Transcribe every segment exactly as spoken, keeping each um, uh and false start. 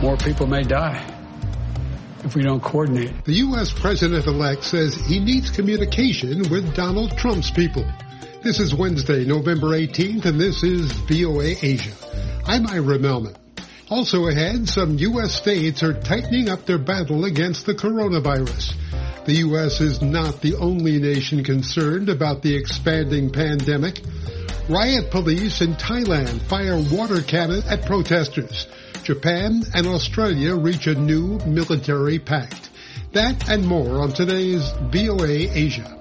more people may die if we don't coordinate. The U S president-elect says he needs communication with Donald Trump's people. This is Wednesday, November eighteenth, and this is V O A Asia. I'm Ira Melman. Also ahead, some U S states are tightening up their battle against the coronavirus. The U S is not the only nation concerned about the expanding pandemic. Riot police in Thailand fire water cannon at protesters. Japan and Australia reach a new military pact. That and more on today's V O A Asia.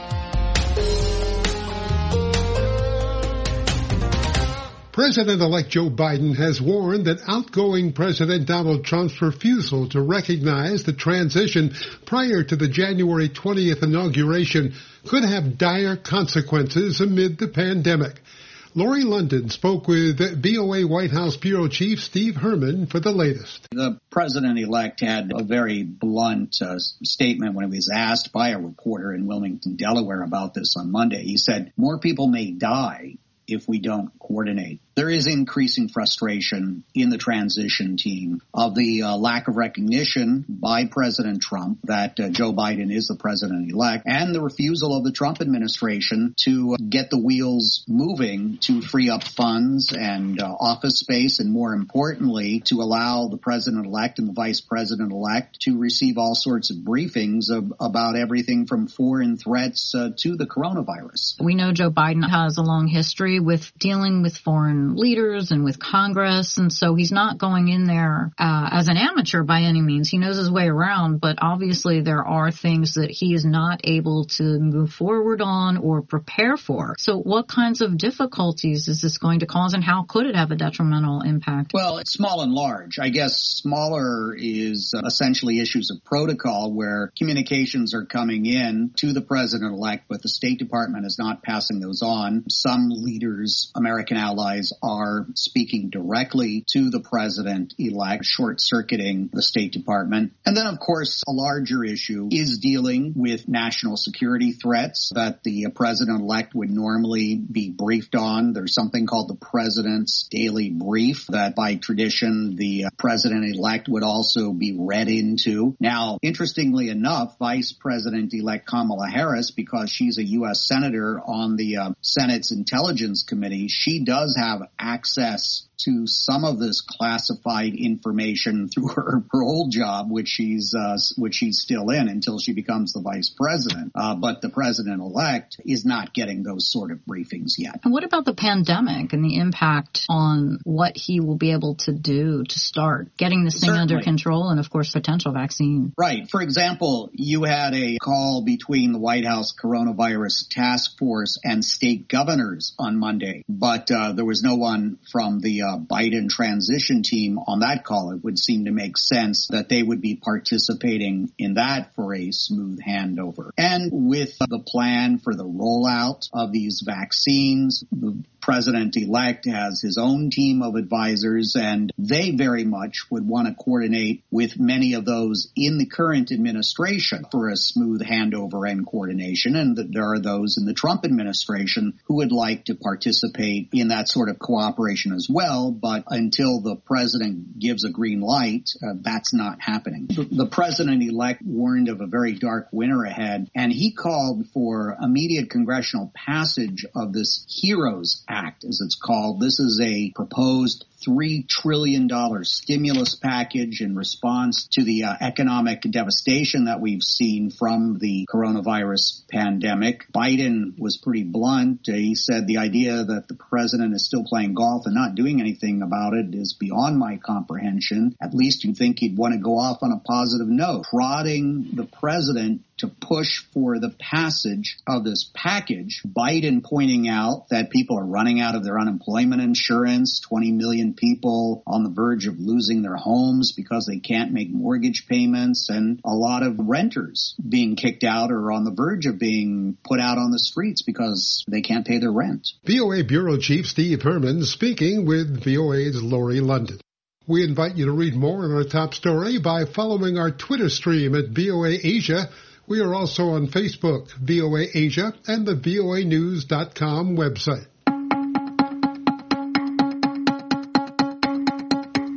President-elect Joe Biden has warned that outgoing President Donald Trump's refusal to recognize the transition prior to the January twentieth inauguration could have dire consequences amid the pandemic. Lori London spoke with V O A White House Bureau Chief Steve Herman for the latest. The president-elect had a very blunt uh, statement when he was asked by a reporter in Wilmington, Delaware about this on Monday. He said, more people may die if we don't coordinate. There is increasing frustration in the transition team of the uh, lack of recognition by President Trump that uh, Joe Biden is the president-elect, and the refusal of the Trump administration to uh, get the wheels moving to free up funds and uh, office space, and more importantly, to allow the president-elect and the vice president-elect to receive all sorts of briefings of, about everything from foreign threats uh, to the coronavirus. We know Joe Biden has a long history with dealing with foreign leaders and with Congress, and so he's not going in there uh, as an amateur by any means. He knows his way around, but obviously there are things that he is not able to move forward on or prepare for. So what kinds of difficulties is this going to cause, and how could it have a detrimental impact? Well, it's small and large. I guess smaller is uh, essentially issues of protocol where communications are coming in to the president-elect, but the State Department is not passing those on. Some leaders, American allies, are speaking directly to the president-elect, short-circuiting the State Department. And then, of course, a larger issue is dealing with national security threats that the president-elect would normally be briefed on. There's something called the President's Daily Brief that, by tradition, the president-elect would also be read into. Now, interestingly enough, Vice President-elect Kamala Harris, because she's a U S Senator on the uh, Senate's Intelligence Committee, she does have access to some of this classified information through her, her old job, which she's uh, which she's still in until she becomes the vice president. Uh, but the president-elect is not getting those sort of briefings yet. And what about the pandemic and the impact on what he will be able to do to start getting this thing Certainly. under control and, of course, potential vaccine? Right. For example, you had a call between the White House Coronavirus Task Force and state governors on Monday, but uh, there was no one from the uh, Biden transition team on that call. It would seem to make sense that they would be participating in that for a smooth handover. And with the plan for the rollout of these vaccines, the president-elect has his own team of advisors, and they very much would want to coordinate with many of those in the current administration for a smooth handover and coordination. And there are those in the Trump administration who would like to participate in that sort of cooperation as well. But until the president gives a green light, uh, that's not happening. The, the president-elect warned of a very dark winter ahead, and he called for immediate congressional passage of this HEROES Act, as it's called. This is a proposed three trillion dollars stimulus package in response to the uh, economic devastation that we've seen from the coronavirus pandemic. Biden was pretty blunt. Uh, he said the idea that the president is still playing golf and not doing anything about it is beyond my comprehension. At least you'd think he'd want to go off on a positive note, prodding the president to push for the passage of this package. Biden pointing out that people are running out of their unemployment insurance, twenty million people on the verge of losing their homes because they can't make mortgage payments, and a lot of renters being kicked out or on the verge of being put out on the streets because they can't pay their rent. V O A Bureau Chief Steve Herman speaking with V O A's Lori London. We invite you to read more on our top story by following our Twitter stream at V O A Asia. We are also on Facebook, V O A Asia, and the V O A news dot com website. These are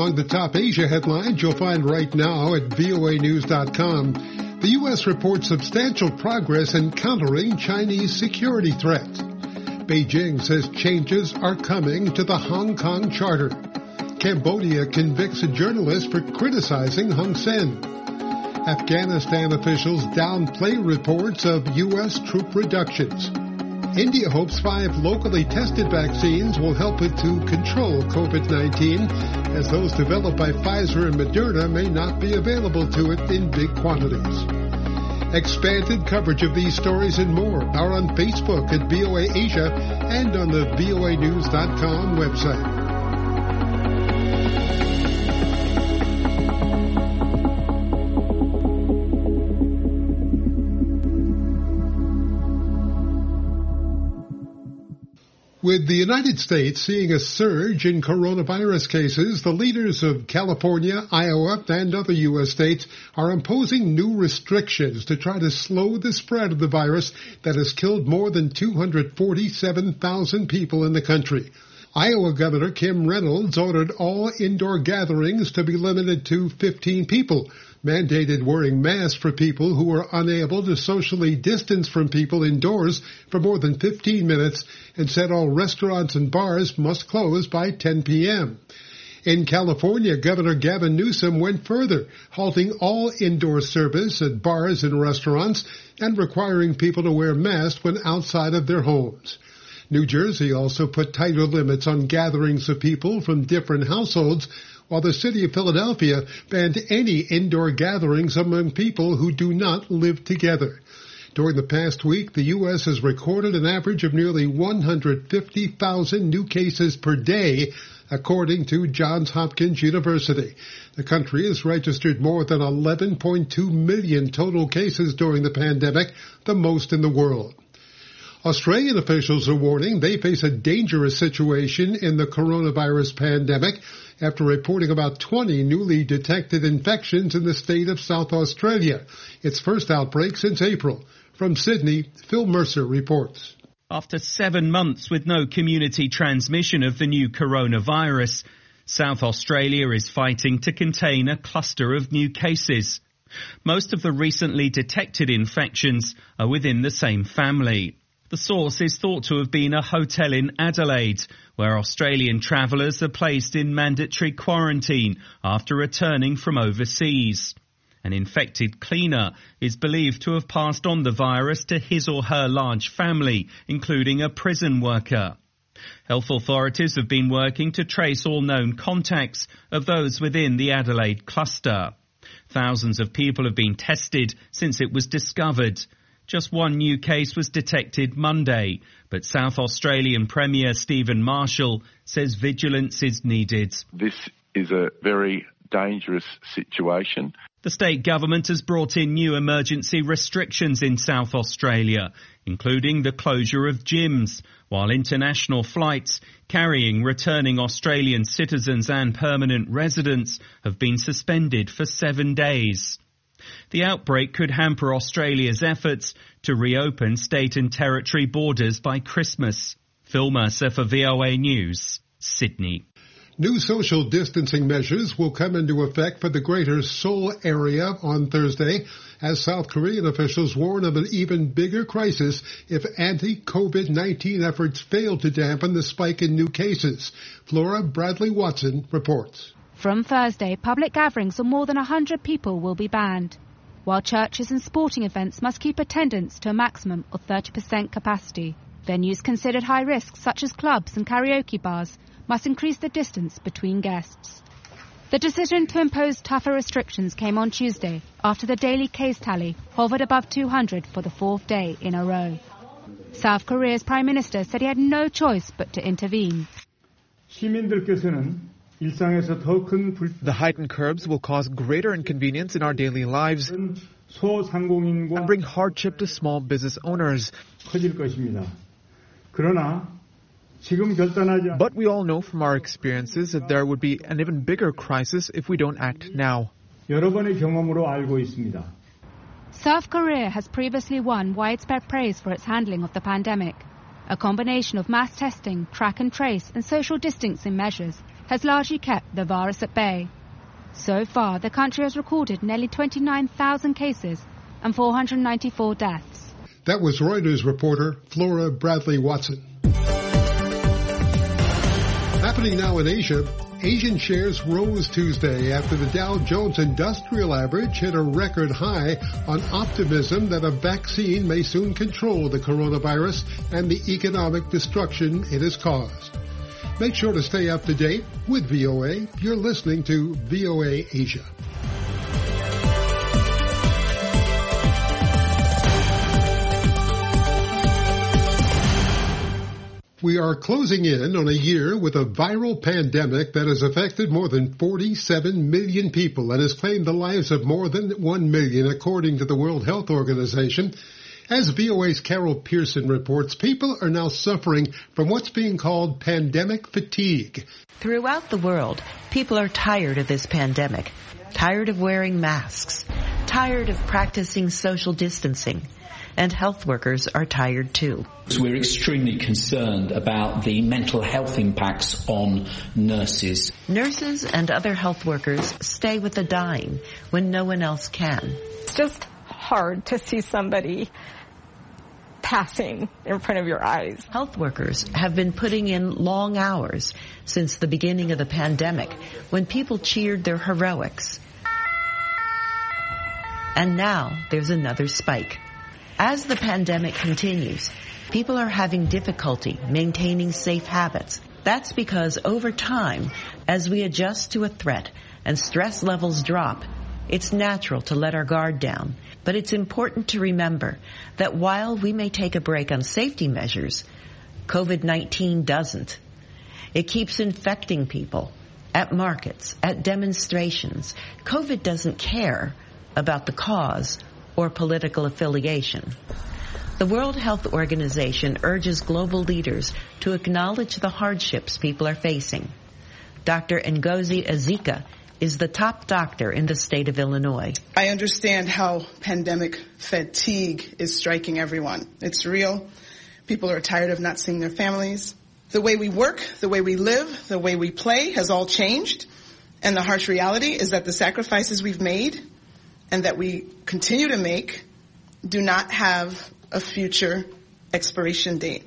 among the top Asia headlines you'll find right now at V O A news dot com. The U S reports substantial progress in countering Chinese security threats. Beijing says changes are coming to the Hong Kong Charter. Cambodia convicts a journalist for criticizing Hun Sen. Afghanistan officials downplay reports of U S troop reductions. India hopes five locally tested vaccines will help it to control COVID nineteen, as those developed by Pfizer and Moderna may not be available to it in big quantities. Expanded coverage of these stories and more are on Facebook at V O A Asia and on the V O A news dot com website. With the United States seeing a surge in coronavirus cases, the leaders of California, Iowa, and other U S states are imposing new restrictions to try to slow the spread of the virus that has killed more than two hundred forty-seven thousand people in the country. Iowa Governor Kim Reynolds ordered all indoor gatherings to be limited to fifteen people, mandated wearing masks for people who are unable to socially distance from people indoors for more than fifteen minutes, and said all restaurants and bars must close by ten p.m. In California, Governor Gavin Newsom went further, halting all indoor service at bars and restaurants and requiring people to wear masks when outside of their homes. New Jersey also put tighter limits on gatherings of people from different households, while the city of Philadelphia banned any indoor gatherings among people who do not live together. During the past week, the U S has recorded an average of nearly one hundred fifty thousand new cases per day, according to Johns Hopkins University. The country has registered more than eleven point two million total cases during the pandemic, the most in the world. Australian officials are warning they face a dangerous situation in the coronavirus pandemic after reporting about twenty newly detected infections in the state of South Australia, its first outbreak since April. From Sydney, Phil Mercer reports. After seven months with no community transmission of the new coronavirus, South Australia is fighting to contain a cluster of new cases. Most of the recently detected infections are within the same family. The source is thought to have been a hotel in Adelaide, where Australian travellers are placed in mandatory quarantine after returning from overseas. An infected cleaner is believed to have passed on the virus to his or her large family, including a prison worker. Health authorities have been working to trace all known contacts of those within the Adelaide cluster. Thousands of people have been tested since it was discovered. Just one new case was detected Monday, but South Australian Premier Stephen Marshall says vigilance is needed. This is a very dangerous situation. The state government has brought in new emergency restrictions in South Australia, including the closure of gyms, while international flights carrying returning Australian citizens and permanent residents have been suspended for seven days. The outbreak could hamper Australia's efforts to reopen state and territory borders by Christmas. Phil Mercer for V O A News, Sydney. New social distancing measures will come into effect for the greater Seoul area on Thursday, as South Korean officials warn of an even bigger crisis if anti-COVID nineteen efforts fail to dampen the spike in new cases. Flora Bradley Watson reports. From Thursday, public gatherings of more than one hundred people will be banned, while churches and sporting events must keep attendance to a maximum of thirty percent capacity. Venues considered high risk, such as clubs and karaoke bars, must increase the distance between guests. The decision to impose tougher restrictions came on Tuesday after the daily case tally hovered above two hundred for the fourth day in a row. South Korea's Prime Minister said he had no choice but to intervene. The heightened curbs will cause greater inconvenience in our daily lives and bring hardship to small business owners. But we all know from our experiences that there would be an even bigger crisis if we don't act now. South Korea has previously won widespread praise for its handling of the pandemic. A combination of mass testing, track and trace and social distancing measures has largely kept the virus at bay. So far, the country has recorded nearly twenty-nine thousand cases and four hundred ninety-four deaths. That was Reuters reporter Flora Bradley Watson. Happening now in Asia, Asian shares rose Tuesday after the Dow Jones Industrial Average hit a record high on optimism that a vaccine may soon control the coronavirus and the economic destruction it has caused. Make sure to stay up to date with V O A. You're listening to V O A Asia. We are closing in on a year with a viral pandemic that has affected more than forty-seven million people and has claimed the lives of more than one million, according to the World Health Organization. As V O A's Carol Pearson reports, people are now suffering from what's being called pandemic fatigue. Throughout the world, people are tired of this pandemic, tired of wearing masks, tired of practicing social distancing. And health workers are tired too. We're extremely concerned about the mental health impacts on nurses. Nurses and other health workers stay with the dying when no one else can. It's just hard to see somebody passing in front of your eyes. Health workers have been putting in long hours since the beginning of the pandemic, when people cheered their heroics. And now there's another spike. As the pandemic continues, people are having difficulty maintaining safe habits. That's because over time, as we adjust to a threat and stress levels drop, it's natural to let our guard down. But it's important to remember that while we may take a break on safety measures, COVID nineteen doesn't. It keeps infecting people at markets, at demonstrations. COVID doesn't care about the cause or political affiliation. The World Health Organization urges global leaders to acknowledge the hardships people are facing. Doctor Ngozi Ezika is the top doctor in the state of Illinois. I understand how pandemic fatigue is striking everyone. It's real. People are tired of not seeing their families. The way we work, the way we live, the way we play has all changed. And the harsh reality is that the sacrifices we've made and that we continue to make do not have a future expiration date.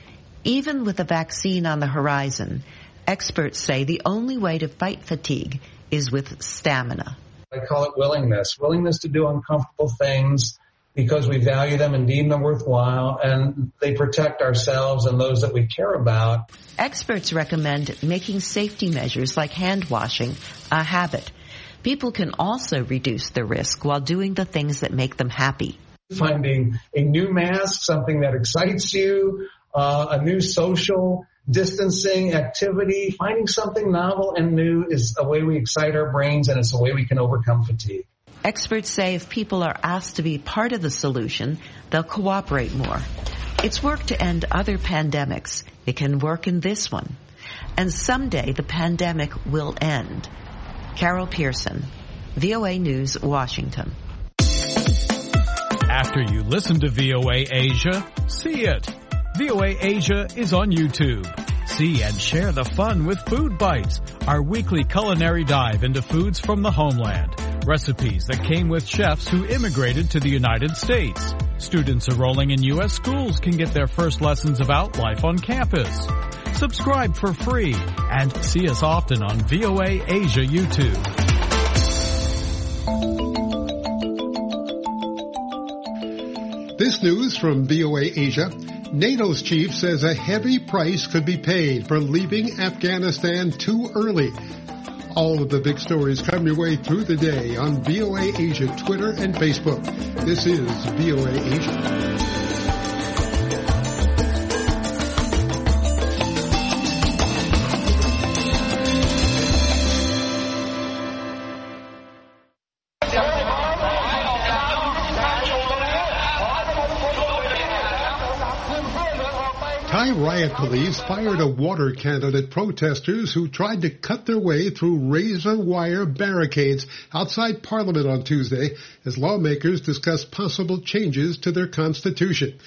Even with a vaccine on the horizon, experts say the only way to fight fatigue is with stamina. I call it willingness. Willingness to do uncomfortable things because we value them and deem them worthwhile, and they protect ourselves and those that we care about. Experts recommend making safety measures like hand washing a habit. People can also reduce the risk while doing the things that make them happy. Finding a new mask, something that excites you, uh, a new social distancing activity, finding something novel and new is a way we excite our brains, and it's a way we can overcome fatigue. Experts say if people are asked to be part of the solution, they'll cooperate more. It's worked to end other pandemics. It can work in this one. And someday the pandemic will end. Carol Pearson, V O A News, Washington. After you listen to V O A Asia, see it. V O A Asia is on YouTube. See and share the fun with Food Bites, our weekly culinary dive into foods from the homeland. Recipes that came with chefs who immigrated to the United States. Students enrolling in U S schools can get their first lessons about life on campus. Subscribe for free and see us often on V O A Asia YouTube. This news from V O A Asia. NATO's chief says a heavy price could be paid for leaving Afghanistan too early. All of the big stories come your way through the day on V O A Asia Twitter and Facebook. This is V O A Asia. Thai riot police fired a water cannon at protesters who tried to cut their way through razor wire barricades outside Parliament on Tuesday as lawmakers discussed possible changes to their constitution.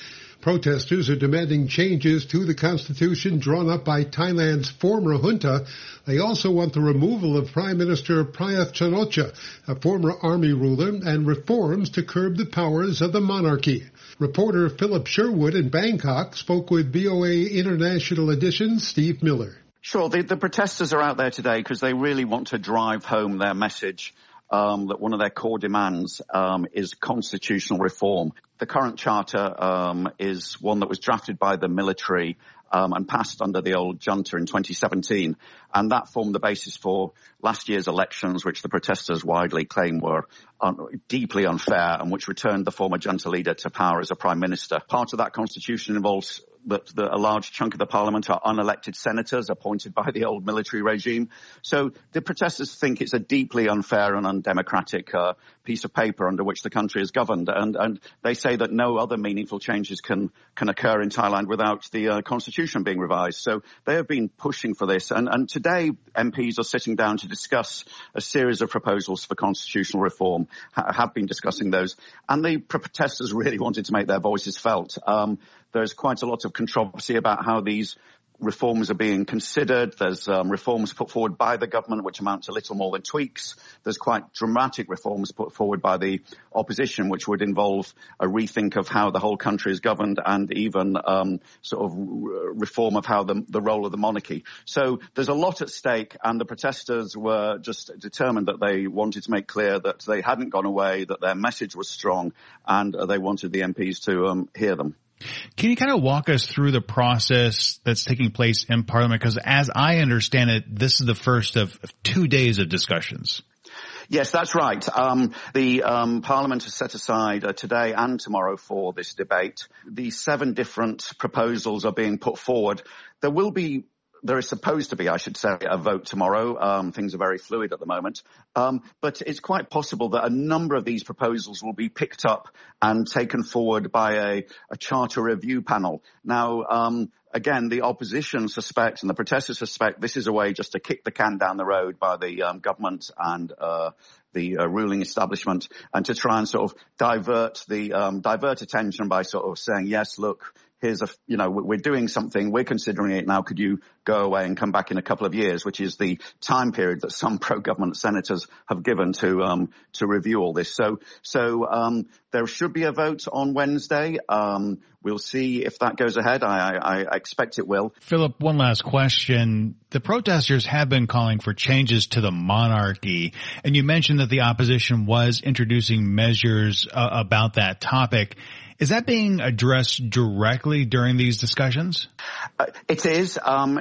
Protesters are demanding changes to the constitution drawn up by Thailand's former junta. They also want the removal of Prime Minister Prayuth Chan-o-cha, a former army ruler, and reforms to curb the powers of the monarchy. Reporter Philip Sherwood in Bangkok spoke with V O A International Edition's Steve Miller. Sure, the, the protesters are out there today because they really want to drive home their message um, that one of their core demands um, is constitutional reform. The current charter um, is one that was drafted by the military um, and passed under the old junta in twenty seventeen. And that formed the basis for last year's elections, which the protesters widely claim were un- deeply unfair and which returned the former junta leader to power as a prime minister. Part of that constitution involves that the, a large chunk of the parliament are unelected senators appointed by the old military regime. So the protesters think it's a deeply unfair and undemocratic uh, piece of paper under which the country is governed. And, and they say that no other meaningful changes can, can occur in Thailand without the uh, constitution being revised. So they have been pushing for this. And, and today M Ps are sitting down to discuss a series of proposals for constitutional reform, ha- have been discussing those. And the protesters really wanted to make their voices felt. Um, There's quite a lot of controversy about how these reforms are being considered. There's um, reforms put forward by the government which amount to little more than tweaks. There's quite dramatic reforms put forward by the opposition which would involve a rethink of how the whole country is governed and even um, sort of r- reform of how the, the role of the monarchy. So there's a lot at stake, and the protesters were just determined that they wanted to make clear that they hadn't gone away, that their message was strong, and uh, they wanted the M Ps to um, hear them. Can you kind of walk us through the process that's taking place in Parliament? Because as I understand it, this is the first of two days of discussions. Yes, that's right. Um, the um, Parliament has set aside uh, today and tomorrow for this debate. The seven different proposals are being put forward. There will be There is supposed to be, I should say, a vote tomorrow. Um, things are very fluid at the moment. Um, but it's quite possible that a number of these proposals will be picked up and taken forward by a, a charter review panel. Now, um, again, the opposition suspect and the protesters suspect this is a way just to kick the can down the road by the um, government and uh, the uh, ruling establishment, and to try and sort of divert the um, divert attention by sort of saying, yes, look, here's a, you know, we're doing something, we're considering it now, could you go away and come back in a couple of years, which is the time period that some pro-government senators have given to, um, to review all this. So, so, um, there should be a vote on Wednesday. Um, we'll see if that goes ahead. I, I, I expect it will. Philip, one last question. The protesters have been calling for changes to the monarchy, and you mentioned that the opposition was introducing measures uh, about that topic. Is that being addressed directly during these discussions? Uh, it is, um,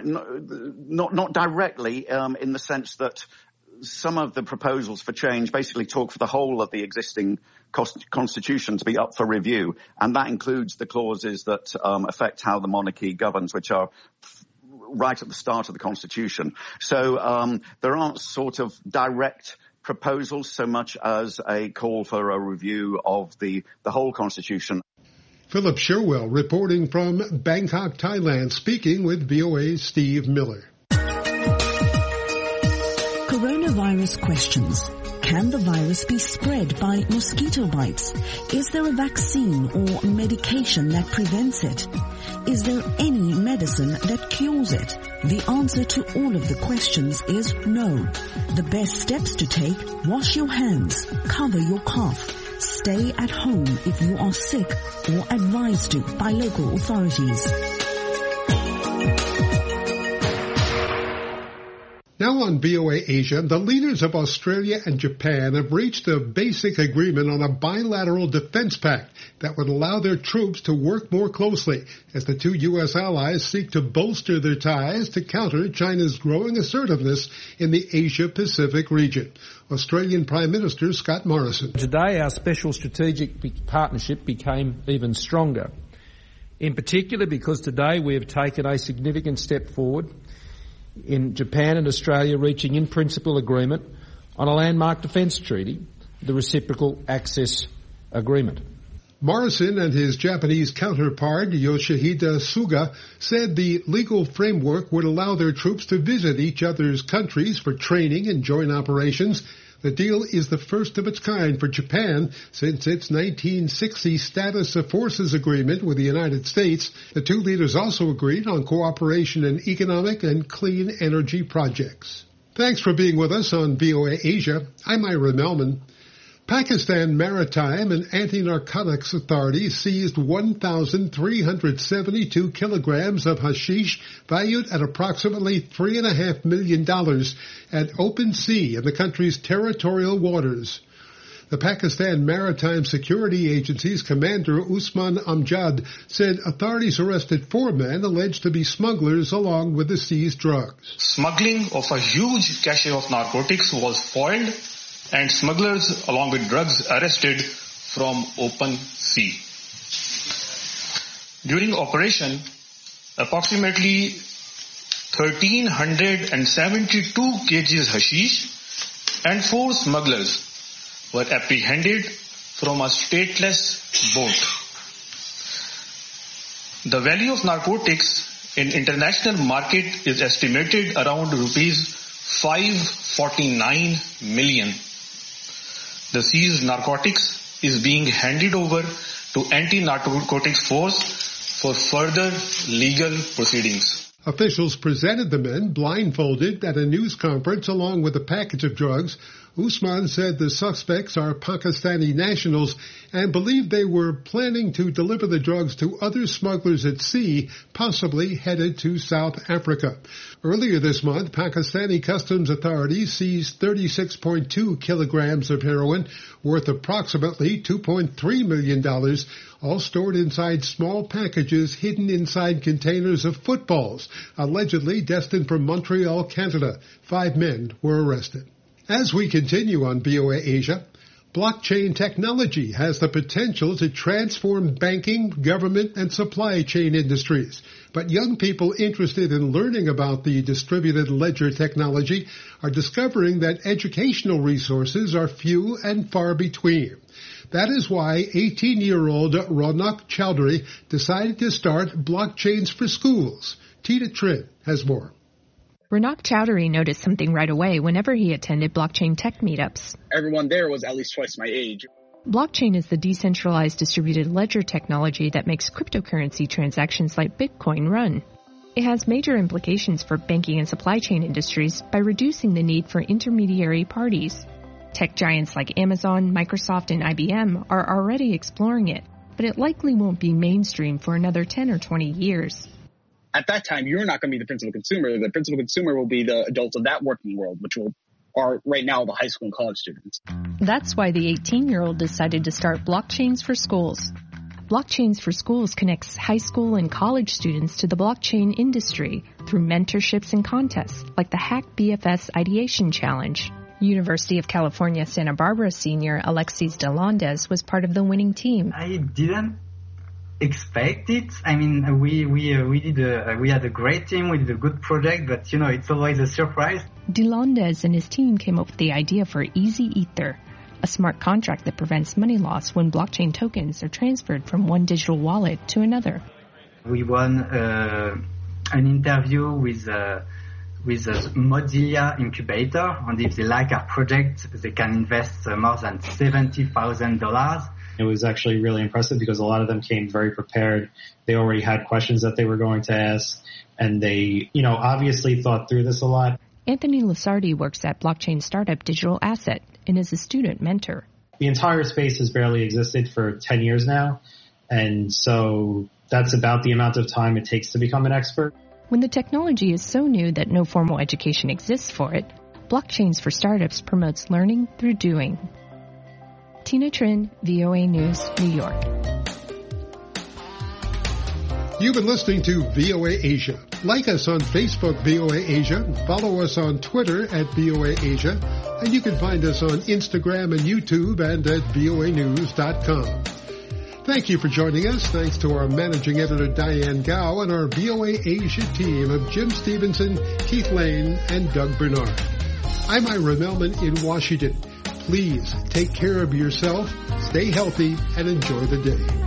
not not directly, um, in the sense that some of the proposals for change basically talk for the whole of the existing constitution to be up for review, and that includes the clauses that um, affect how the monarchy governs, which are right at the start of the constitution. So um, there aren't sort of direct proposals so much as a call for a review of the, the whole constitution. Philip Sherwell reporting from Bangkok, Thailand, speaking with V O A's Steve Miller. Coronavirus questions. Can the virus be spread by mosquito bites? Is there a vaccine or medication that prevents it? Is there any medicine that cures it? The answer to all of the questions is no. The best steps to take: wash your hands, cover your cough, stay at home if you are sick or advised to by local authorities. Now on V O A Asia, the leaders of Australia and Japan have reached a basic agreement on a bilateral defense pact that would allow their troops to work more closely as the two U S allies seek to bolster their ties to counter China's growing assertiveness in the Asia-Pacific region. Australian Prime Minister Scott Morrison. Today, our special strategic partnership became even stronger. In particular, because today we have taken a significant step forward in Japan and Australia reaching in principle agreement on a landmark defence treaty, the Reciprocal Access Agreement. Morrison and his Japanese counterpart, Yoshihide Suga, said the legal framework would allow their troops to visit each other's countries for training and joint operations. The deal is the first of its kind for Japan since its nineteen sixty Status of Forces agreement with the United States. The two leaders also agreed on cooperation in economic and clean energy projects. Thanks for being with us on V O A Asia. I'm Ira Melman. Pakistan Maritime and Anti-Narcotics Authorities seized one thousand three hundred seventy-two kilograms of hashish valued at approximately three point five million dollars at open sea in the country's territorial waters. The Pakistan Maritime Security Agency's commander, Usman Amjad, said authorities arrested four men alleged to be smugglers along with the seized drugs. Smuggling of a huge cache of narcotics was foiled and smugglers along with drugs arrested from open sea. During operation, approximately one thousand three hundred seventy-two kilograms hashish and four smugglers were apprehended from a stateless boat. The value of narcotics in international market is estimated around rupees five hundred forty-nine million. The seized narcotics is being handed over to anti-narcotics force for further legal proceedings. Officials presented the men blindfolded at a news conference along with a package of drugs. Usman said the suspects are Pakistani nationals and believed they were planning to deliver the drugs to other smugglers at sea, possibly headed to South Africa. Earlier this month, Pakistani customs authorities seized thirty-six point two kilograms of heroin, worth approximately two point three million dollars, all stored inside small packages hidden inside containers of footballs, allegedly destined for Montreal, Canada. Five men were arrested. As we continue on V O A Asia, blockchain technology has the potential to transform banking, government, and supply chain industries. But young people interested in learning about the distributed ledger technology are discovering that educational resources are few and far between. That is why eighteen-year-old Ronak Chowdhury decided to start Blockchains for Schools. Tina Trin has more. Ronak Chowdhury noticed something right away whenever he attended blockchain tech meetups. Everyone there was at least twice my age. Blockchain is the decentralized distributed ledger technology that makes cryptocurrency transactions like Bitcoin run. It has major implications for banking and supply chain industries by reducing the need for intermediary parties. Tech giants like Amazon, Microsoft, and I B M are already exploring it, but it likely won't be mainstream for another ten or twenty years. At that time, you're not going to be the principal consumer. The principal consumer will be the adults of that working world, which will are right now the high school and college students. That's why the eighteen-year-old decided to start Blockchains for Schools. Blockchains for Schools connects high school and college students to the blockchain industry through mentorships and contests like the Hack B F S Ideation Challenge. University of California, Santa Barbara senior Alexis Delondes was part of the winning team. I didn't expect it. I mean, we we uh, we did a we had a great team. We did a good project, but you know, it's always a surprise. Delondes and his team came up with the idea for Easy Ether, a smart contract that prevents money loss when blockchain tokens are transferred from one digital wallet to another. We won uh, an interview with uh, with a Mozilla incubator, and if they like our project, they can invest uh, more than seventy thousand dollars. It was actually really impressive because a lot of them came very prepared. They already had questions that they were going to ask, and they, you know, obviously thought through this a lot. Anthony Lasardi works at blockchain startup Digital Asset and is a student mentor. The entire space has barely existed for ten years now, and so that's about the amount of time it takes to become an expert. When the technology is so new that no formal education exists for it, Blockchains for Startups promotes learning through doing. Tina Trin, V O A News, New York. You've been listening to V O A Asia. Like us on Facebook, V O A Asia. Follow us on Twitter at V O A Asia. And you can find us on Instagram and YouTube and at V O A news dot com. Thank you for joining us. Thanks to our managing editor, Diane Gao, and our V O A Asia team of Jim Stevenson, Keith Lane, and Doug Bernard. I'm Ira Melman in Washington. Please take care of yourself, stay healthy, and enjoy the day.